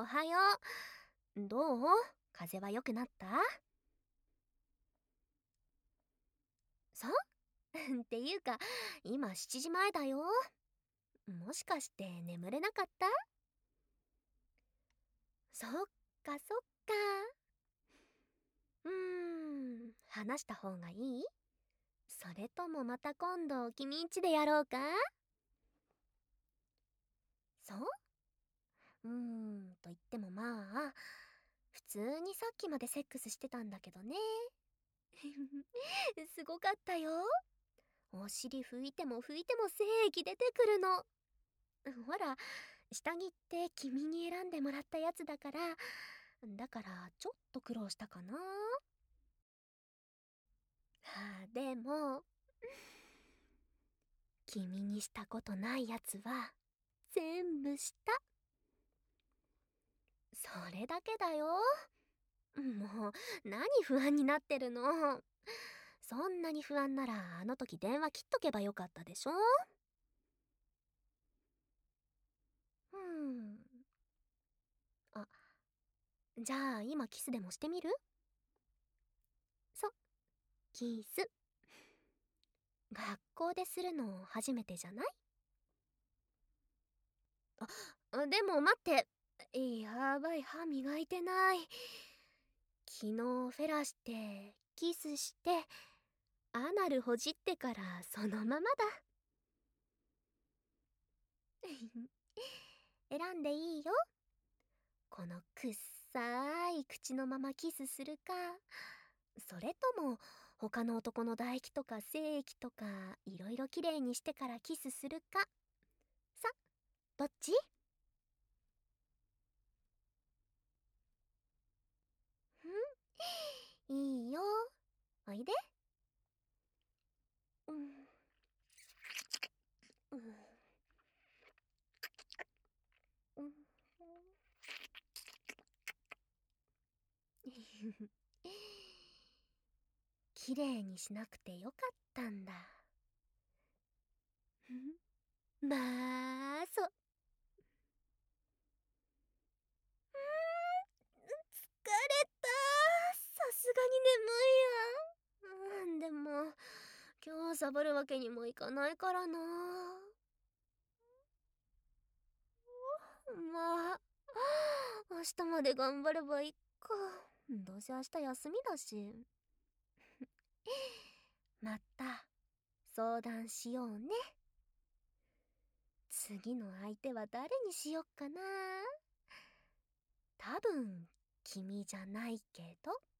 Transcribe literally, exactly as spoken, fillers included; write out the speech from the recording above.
はよう。どう？風邪は良くなった？そうっていうか、今しちじまえだよ。もしかして眠れなかった？そっかそっか。うーん、話した方がいい？それともまた今度君んちでやろうか？そう？うーん、と言ってもまあ、普通にさっきまでセックスしてたんだけどね。すごかったよ。お尻拭いても拭いても精液出てくるの。ほら、下着って君に選んでもらったやつだから、だからちょっと苦労したかな。はあ、でも、君にしたことないやつは全部した。それだけだよ。もう、何不安になってるの。そんなに不安ならあの時電話切っとけばよかったでしょ。うん。あ、じゃあ今キスでもしてみる？そ、キス。学校でするの初めてじゃない？あ、でも待って。やばい、歯磨いてない。昨日フェラして、キスして、アナルほじってからそのままだ。選んでいいよ。このくっさい口のままキスするか、それとも他の男の唾液とか精液とかいろいろきれいにしてからキスするか。さ、どっち？んいいよ。おいで。うん。うん。うん。きれいにしなくてよかったんだ。まあ、そ。うーん、疲れた。さすがに眠いや。うん、でも、今日サボるわけにもいかないからな。まあ、明日まで頑張ればいいか。どうせ明日休みだし。また、相談しようね。次の相手は誰にしよっかな。多分、君じゃないけど。